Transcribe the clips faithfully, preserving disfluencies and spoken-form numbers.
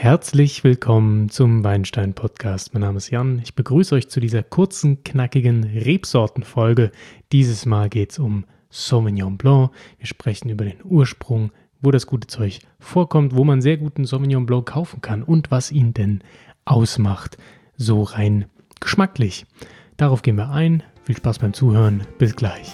Herzlich willkommen zum Weinstein-Podcast. Mein Name ist Jan. Ich begrüße euch zu dieser kurzen, knackigen Rebsortenfolge. Dieses Mal geht es um Sauvignon Blanc. Wir sprechen über den Ursprung, wo das gute Zeug vorkommt, wo man sehr guten Sauvignon Blanc kaufen kann und was ihn denn ausmacht, so rein geschmacklich. Darauf gehen wir ein. Viel Spaß beim Zuhören. Bis gleich.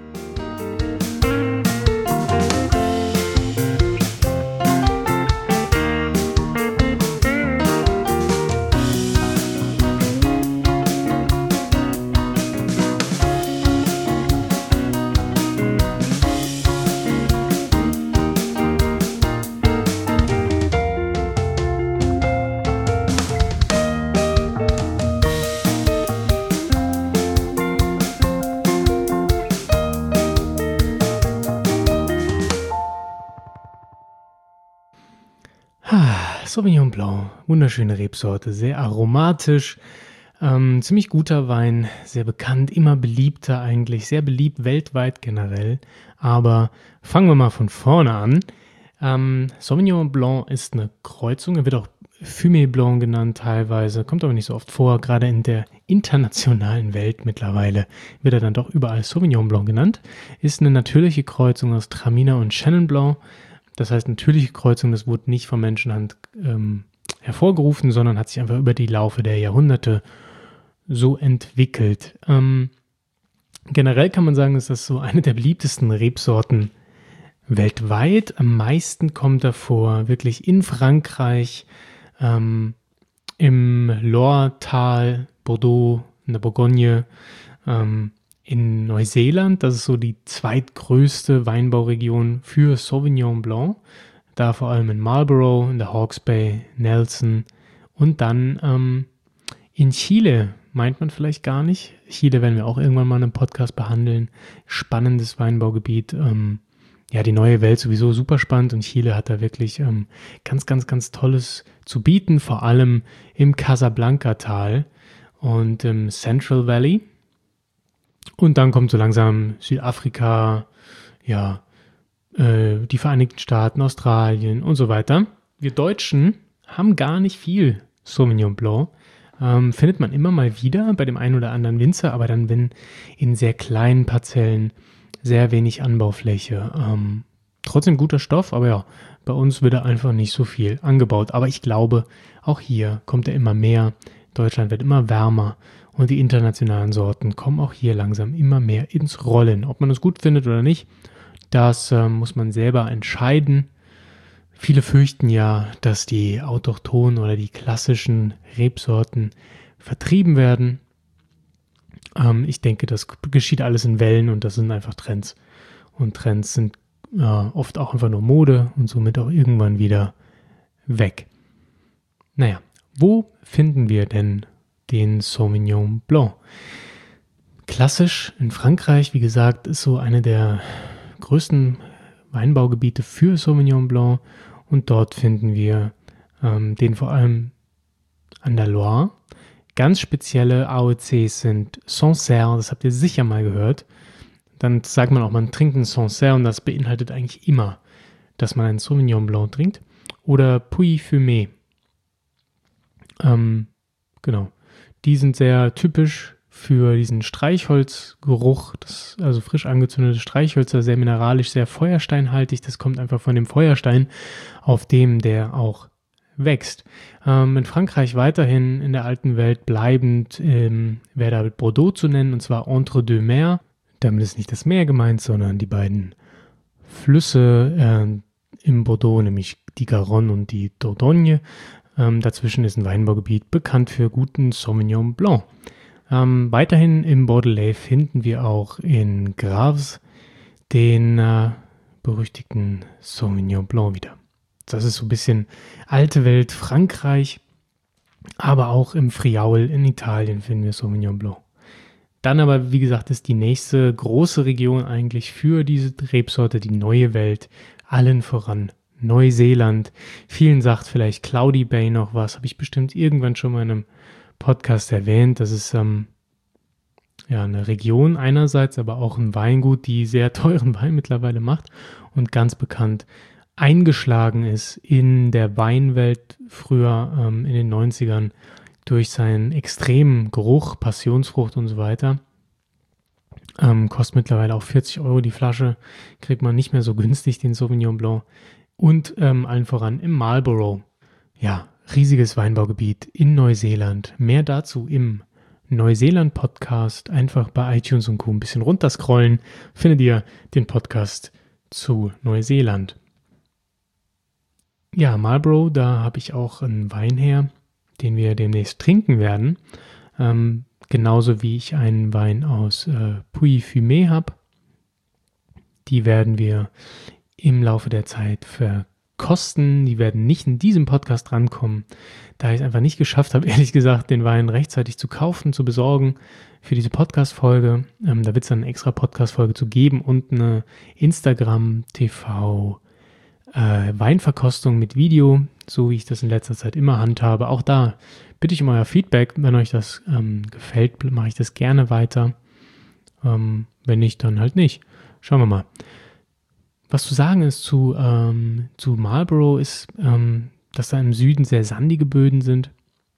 Sauvignon Blanc, wunderschöne Rebsorte, sehr aromatisch, ähm, ziemlich guter Wein, sehr bekannt, immer beliebter eigentlich, sehr beliebt weltweit generell. Aber fangen wir mal von vorne an. Ähm, Sauvignon Blanc ist eine Kreuzung, er wird auch Fumé Blanc genannt teilweise, kommt aber nicht so oft vor, gerade in der internationalen Welt mittlerweile wird er dann doch überall Sauvignon Blanc genannt. Ist eine natürliche Kreuzung aus Traminer und Chenin Blanc. Das heißt, natürliche Kreuzung, das wurde nicht von Menschenhand ähm, hervorgerufen, sondern hat sich einfach über die Laufe der Jahrhunderte so entwickelt. Ähm, generell kann man sagen, ist das so eine der beliebtesten Rebsorten weltweit. Am meisten kommt er vor wirklich in Frankreich, ähm, im Loiretal, Bordeaux, in der Bourgogne, ähm, in Neuseeland, das ist so die zweitgrößte Weinbauregion für Sauvignon Blanc, da vor allem in Marlborough, in der Hawke's Bay, Nelson und dann ähm, in Chile, meint man vielleicht gar nicht. Chile werden wir auch irgendwann mal in einem Podcast behandeln. Spannendes Weinbaugebiet. Ähm, ja, die neue Welt sowieso super spannend und Chile hat da wirklich ähm, ganz, ganz, ganz Tolles zu bieten, vor allem im Casablanca-Tal und im Central Valley. Und dann kommt so langsam Südafrika, ja, äh, die Vereinigten Staaten, Australien und so weiter. Wir Deutschen haben gar nicht viel Sauvignon Blanc. Ähm, findet man immer mal wieder bei dem einen oder anderen Winzer, aber dann wenn in sehr kleinen Parzellen, sehr wenig Anbaufläche. Ähm, trotzdem guter Stoff, aber ja, bei uns wird er einfach nicht so viel angebaut. Aber ich glaube, auch hier kommt er immer mehr. Deutschland wird immer wärmer. Und die internationalen Sorten kommen auch hier langsam immer mehr ins Rollen. Ob man es gut findet oder nicht, das äh, muss man selber entscheiden. Viele fürchten ja, dass die autochthonen oder die klassischen Rebsorten vertrieben werden. Ähm, ich denke, das geschieht alles in Wellen und das sind einfach Trends. Und Trends sind äh, oft auch einfach nur Mode und somit auch irgendwann wieder weg. Naja, wo finden wir denn den Sauvignon Blanc? Klassisch in Frankreich, wie gesagt, ist so eine der größten Weinbaugebiete für Sauvignon Blanc und dort finden wir ähm, den vor allem an der Loire. Ganz spezielle A O Cs sind Sancerre, das habt ihr sicher mal gehört. Dann sagt man auch, man trinkt einen Sancerre und das beinhaltet eigentlich immer, dass man einen Sauvignon Blanc trinkt. Oder Pouilly-Fumé. Ähm, genau. Die sind sehr typisch für diesen Streichholzgeruch, das, also frisch angezündete Streichhölzer, sehr mineralisch, sehr feuersteinhaltig. Das kommt einfach von dem Feuerstein, auf dem der auch wächst. Ähm, in Frankreich weiterhin in der alten Welt bleibend ähm, wäre da Bordeaux zu nennen, und zwar Entre deux Mers. Damit ist nicht das Meer gemeint, sondern die beiden Flüsse äh, im Bordeaux, nämlich die Garonne und die Dordogne. Ähm, dazwischen ist ein Weinbaugebiet bekannt für guten Sauvignon Blanc. Ähm, weiterhin im Bordelais finden wir auch in Graves den äh, berüchtigten Sauvignon Blanc wieder. Das ist so ein bisschen alte Welt Frankreich, aber auch im Friaul in Italien finden wir Sauvignon Blanc. Dann aber, wie gesagt, ist die nächste große Region eigentlich für diese Rebsorte die neue Welt, allen voran Neuseeland. Vielen sagt vielleicht Cloudy Bay noch was, habe ich bestimmt irgendwann schon mal in einem Podcast erwähnt. Das ist ähm, ja eine Region einerseits, aber auch ein Weingut, die sehr teuren Wein mittlerweile macht und ganz bekannt eingeschlagen ist in der Weinwelt früher ähm, in den neunzigern durch seinen extremen Geruch, Passionsfrucht und so weiter. Ähm, kostet mittlerweile auch vierzig Euro die Flasche, kriegt man nicht mehr so günstig, den Sauvignon Blanc. Und ähm, allen voran im Marlborough. Ja, riesiges Weinbaugebiet in Neuseeland. Mehr dazu im Neuseeland-Podcast. Einfach bei iTunes und Co. ein bisschen runterscrollen, findet ihr den Podcast zu Neuseeland. Ja, Marlborough, da habe ich auch einen Wein her, den wir demnächst trinken werden. Ähm, genauso wie ich einen Wein aus äh, Pouilly-Fumé habe. Die werden wir im Laufe der Zeit verkosten. Die werden nicht in diesem Podcast rankommen, da ich es einfach nicht geschafft habe, ehrlich gesagt, den Wein rechtzeitig zu kaufen, zu besorgen für diese Podcast-Folge. Ähm, da wird es dann eine extra Podcast-Folge zu geben und eine Instagram-T V äh, Weinverkostung mit Video, so wie ich das in letzter Zeit immer handhabe. Auch da bitte ich um euer Feedback. Wenn euch das ähm, gefällt, mache ich das gerne weiter. Ähm, wenn nicht, dann halt nicht. Schauen wir mal. Was zu sagen ist zu, ähm, zu Marlborough ist, ähm, dass da im Süden sehr sandige Böden sind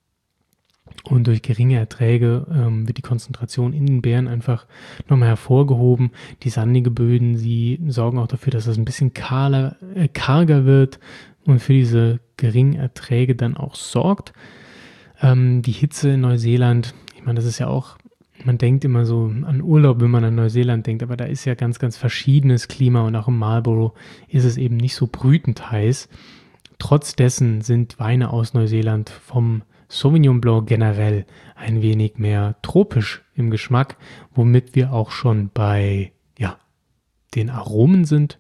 und durch geringe Erträge ähm, wird die Konzentration in den Beeren einfach nochmal hervorgehoben. Die sandige Böden, sie sorgen auch dafür, dass das ein bisschen kahler, äh, karger wird und für diese geringen Erträge dann auch sorgt. Ähm, die Hitze in Neuseeland, ich meine, das ist ja auch, man denkt immer so an Urlaub, wenn man an Neuseeland denkt, aber da ist ja ganz, ganz verschiedenes Klima und auch im Marlborough ist es eben nicht so brütend heiß. Trotz dessen sind Weine aus Neuseeland vom Sauvignon Blanc generell ein wenig mehr tropisch im Geschmack, womit wir auch schon bei ja, den Aromen sind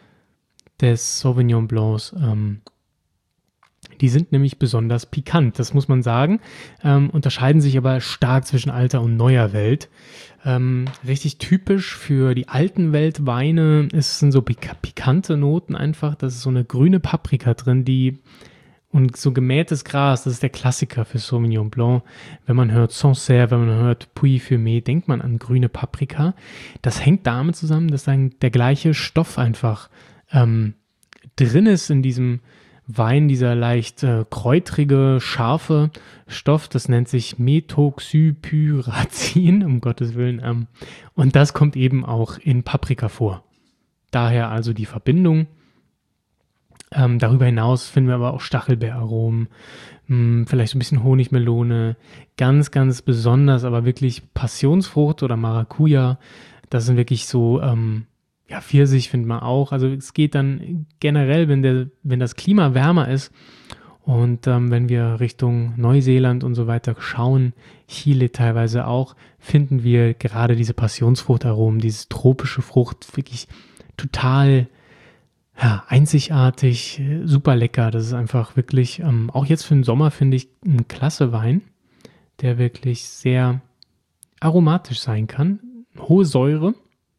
des Sauvignon Blancs. Ähm, Die sind nämlich besonders pikant, das muss man sagen, ähm, unterscheiden sich aber stark zwischen alter und neuer Welt. Ähm, richtig typisch für die alten Weltweine ist, sind so pik- pikante Noten einfach, da ist so eine grüne Paprika drin, die und so gemähtes Gras, das ist der Klassiker für Sauvignon Blanc. Wenn man hört Sancerre, wenn man hört Pouilly-Fumé, denkt man an grüne Paprika. Das hängt damit zusammen, dass dann der gleiche Stoff einfach ähm, drin ist in diesem Wein, dieser leicht äh, kräutrige, scharfe Stoff, das nennt sich Methoxypyrazin, um Gottes Willen. Ähm, und das kommt eben auch in Paprika vor. Daher also die Verbindung. Ähm, darüber hinaus finden wir aber auch Stachelbeeraromen, mh, vielleicht so ein bisschen Honigmelone, ganz, ganz besonders, aber wirklich Passionsfrucht oder Maracuja. Das sind wirklich so... Ähm, Ja, Pfirsich findet man auch. Also es geht dann generell, wenn, der, wenn das Klima wärmer ist und ähm, wenn wir Richtung Neuseeland und so weiter schauen, Chile teilweise auch, finden wir gerade diese Passionsfruchtaromen, diese tropische Frucht wirklich total ja, einzigartig, super lecker. Das ist einfach wirklich, ähm, auch jetzt für den Sommer finde ich, ein klasse Wein, der wirklich sehr aromatisch sein kann. Hohe Säure.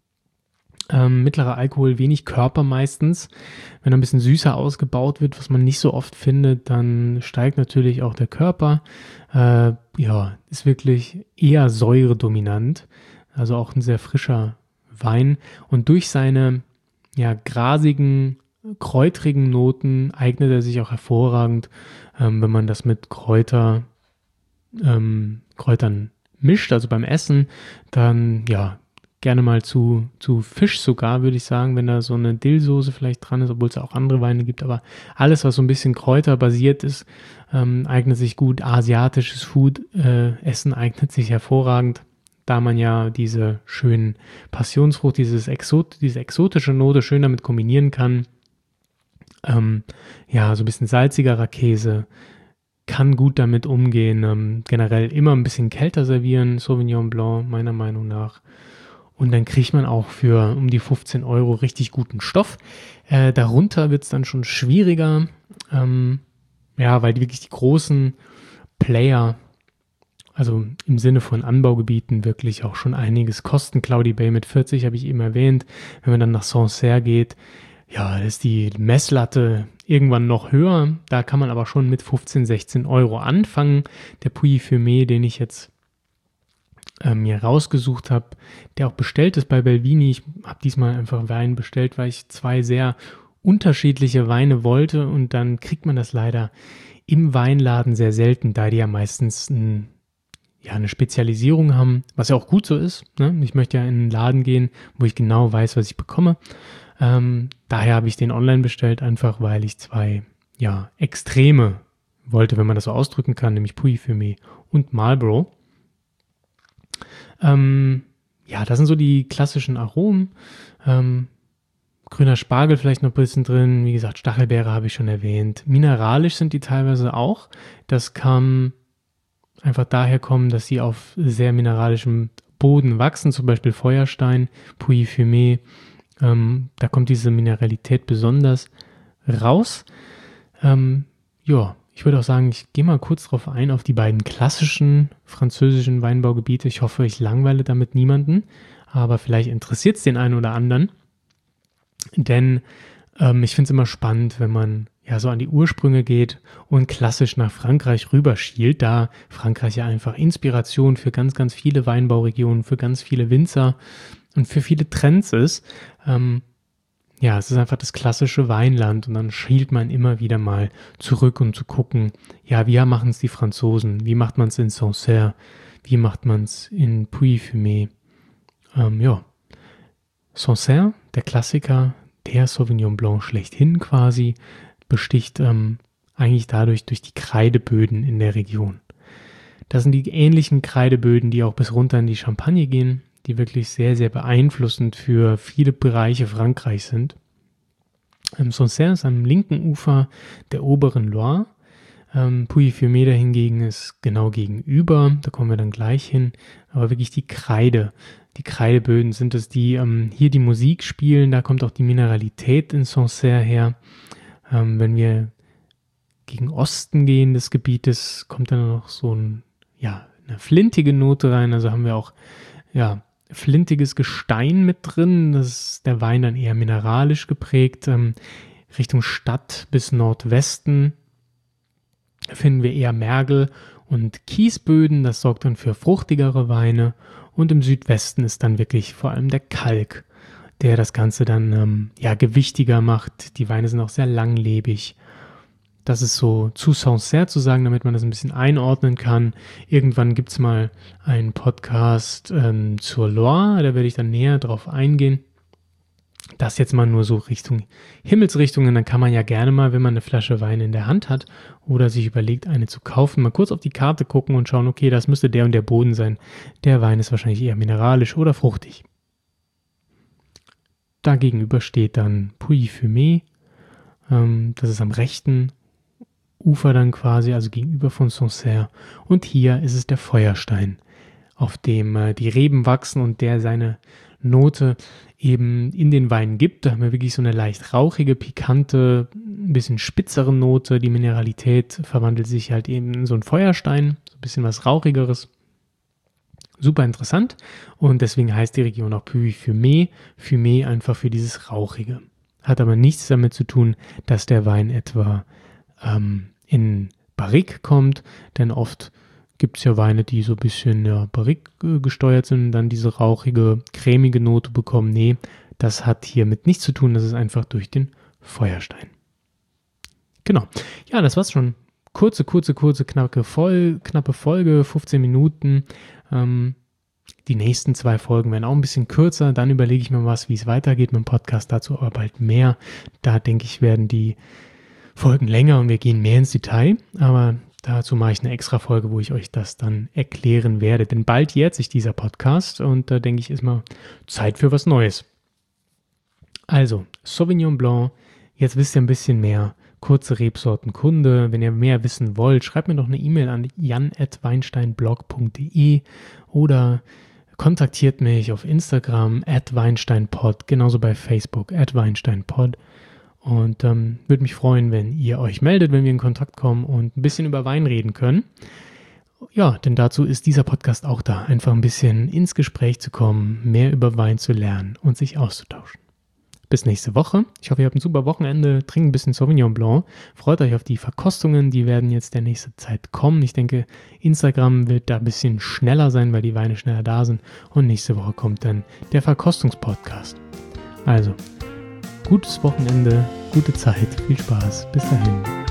Ähm, mittlerer Alkohol, wenig Körper meistens. Wenn er ein bisschen süßer ausgebaut wird, was man nicht so oft findet, dann steigt natürlich auch der Körper. Äh, ja, ist wirklich eher säuredominant. Also auch ein sehr frischer Wein. Und durch seine ja, grasigen, kräutrigen Noten eignet er sich auch hervorragend, ähm, wenn man das mit Kräuter, ähm, Kräutern mischt, also beim Essen, dann ja, gerne mal zu, zu Fisch sogar, würde ich sagen, wenn da so eine Dillsoße vielleicht dran ist, obwohl es auch andere Weine gibt, aber alles, was so ein bisschen kräuterbasiert ist, ähm, eignet sich gut. Asiatisches Food, äh, Essen eignet sich hervorragend, da man ja diese schönen Passionsfrucht, dieses Exot, diese exotische Note schön damit kombinieren kann. Ähm, ja, so ein bisschen salzigerer Käse, kann gut damit umgehen, ähm, generell immer ein bisschen kälter servieren, Sauvignon Blanc, meiner Meinung nach. Und dann kriegt man auch für um die fünfzehn Euro richtig guten Stoff. Äh, darunter wird es dann schon schwieriger, ähm, ja, weil die wirklich die großen Player, also im Sinne von Anbaugebieten, wirklich auch schon einiges kosten. Cloudy Bay mit vierzig habe ich eben erwähnt. Wenn man dann nach Sancerre geht, ja, ist die Messlatte irgendwann noch höher. Da kann man aber schon mit fünfzehn, sechzehn Euro anfangen. Der Pouilly-Fumé, den ich jetzt mir rausgesucht habe, der auch bestellt ist bei Belvini. Ich habe diesmal einfach Wein bestellt, weil ich zwei sehr unterschiedliche Weine wollte und dann kriegt man das leider im Weinladen sehr selten, da die ja meistens ein, ja, eine Spezialisierung haben, was ja auch gut so ist. Ne? Ich möchte ja in einen Laden gehen, wo ich genau weiß, was ich bekomme. Ähm, daher habe ich den online bestellt, einfach weil ich zwei ja, Extreme wollte, wenn man das so ausdrücken kann, nämlich Pouilly-Fumé und Marlborough. Ähm, ja, das sind so die klassischen Aromen. Ähm, grüner Spargel vielleicht noch ein bisschen drin. Wie gesagt, Stachelbeere habe ich schon erwähnt. Mineralisch sind die teilweise auch. Das kann einfach daher kommen, dass sie auf sehr mineralischem Boden wachsen, zum Beispiel Feuerstein, Pouilly-Fumé. Ähm, da kommt diese Mineralität besonders raus. Ähm, ja, ich würde auch sagen, ich gehe mal kurz drauf ein, auf die beiden klassischen französischen Weinbaugebiete. Ich hoffe, ich langweile damit niemanden, aber vielleicht interessiert es den einen oder anderen. Denn ähm, ich finde es immer spannend, wenn man ja so an die Ursprünge geht und klassisch nach Frankreich rüberschielt, da Frankreich ja einfach Inspiration für ganz, ganz viele Weinbauregionen, für ganz viele Winzer und für viele Trends ist. Ähm, ja, es ist einfach das klassische Weinland und dann schielt man immer wieder mal zurück, um zu gucken, ja, wie machen es die Franzosen, wie macht man es in Sancerre, wie macht man es in Pouilly-Fumé. Ähm, ja, Sancerre, der Klassiker, der Sauvignon Blanc schlechthin quasi, besticht ähm, eigentlich dadurch durch die Kreideböden in der Region. Das sind die ähnlichen Kreideböden, die auch bis runter in die Champagne gehen, die wirklich sehr, sehr beeinflussend für viele Bereiche Frankreichs sind. Ähm, Sancerre ist am linken Ufer der oberen Loire. Ähm, Pouilly-Fumé hingegen ist genau gegenüber, da kommen wir dann gleich hin, aber wirklich die Kreide. Die Kreideböden sind es, die ähm, hier die Musik spielen, da kommt auch die Mineralität in Sancerre her. Ähm, wenn wir gegen Osten gehen des Gebietes, kommt dann noch so ein, ja, eine flintige Note rein, also haben wir auch ja, flintiges Gestein mit drin, das ist der Wein dann eher mineralisch geprägt. Ähm, Richtung Stadt bis Nordwesten finden wir eher Mergel und Kiesböden, das sorgt dann für fruchtigere Weine. Und im Südwesten ist dann wirklich vor allem der Kalk, der das Ganze dann ähm, ja, gewichtiger macht. Die Weine sind auch sehr langlebig. Das ist so zu Sancerre zu sagen, damit man das ein bisschen einordnen kann. Irgendwann gibt es mal einen Podcast ähm, zur Loire, da werde ich dann näher drauf eingehen. Das jetzt mal nur so Richtung Himmelsrichtungen, dann kann man ja gerne mal, wenn man eine Flasche Wein in der Hand hat oder sich überlegt, eine zu kaufen, mal kurz auf die Karte gucken und schauen, okay, das müsste der und der Boden sein. Der Wein ist wahrscheinlich eher mineralisch oder fruchtig. Dagegenüber steht dann Pouilly-Fumé, ähm, das ist am rechten Ufer dann quasi, also gegenüber von Sancerre. Und hier ist es der Feuerstein, auf dem äh, die Reben wachsen und der seine Note eben in den Wein gibt. Da haben wir wirklich so eine leicht rauchige, pikante, ein bisschen spitzere Note. Die Mineralität verwandelt sich halt eben in so einen Feuerstein, so ein bisschen was Rauchigeres. Super interessant und deswegen heißt die Region auch Pouilly-Fumé. Fumé einfach für dieses Rauchige. Hat aber nichts damit zu tun, dass der Wein etwa ähm, in Barrique kommt, denn oft gibt es ja Weine, die so ein bisschen ja, Barrique äh, gesteuert sind und dann diese rauchige, cremige Note bekommen. Nee, das hat hiermit nichts zu tun, das ist einfach durch den Feuerstein. Genau. Ja, das war's schon. Kurze, kurze, kurze, knappe, Vol- knappe Folge, fünfzehn Minuten. Ähm, die nächsten zwei Folgen werden auch ein bisschen kürzer. Dann überlege ich mir was, wie es weitergeht mit dem Podcast. Dazu aber bald mehr. Da denke ich, werden die Folgen länger und wir gehen mehr ins Detail. Aber dazu mache ich eine extra Folge, wo ich euch das dann erklären werde. Denn bald jährt sich dieser Podcast und da denke ich, ist mal Zeit für was Neues. Also, Sauvignon Blanc. Jetzt wisst ihr ein bisschen mehr. Kurze Rebsortenkunde. Wenn ihr mehr wissen wollt, schreibt mir doch eine E-Mail an jan at weinsteinblog punkt de oder kontaktiert mich auf Instagram at weinsteinpod, genauso bei Facebook at weinsteinpod. Und ähm, würde mich freuen, wenn ihr euch meldet, wenn wir in Kontakt kommen und ein bisschen über Wein reden können. Ja, denn dazu ist dieser Podcast auch da, einfach ein bisschen ins Gespräch zu kommen, mehr über Wein zu lernen und sich auszutauschen. Bis nächste Woche. Ich hoffe, ihr habt ein super Wochenende. Trinkt ein bisschen Sauvignon Blanc. Freut euch auf die Verkostungen. Die werden jetzt der nächste Zeit kommen. Ich denke, Instagram wird da ein bisschen schneller sein, weil die Weine schneller da sind. Und nächste Woche kommt dann der Verkostungspodcast. Also, gutes Wochenende, gute Zeit, viel Spaß. Bis dahin.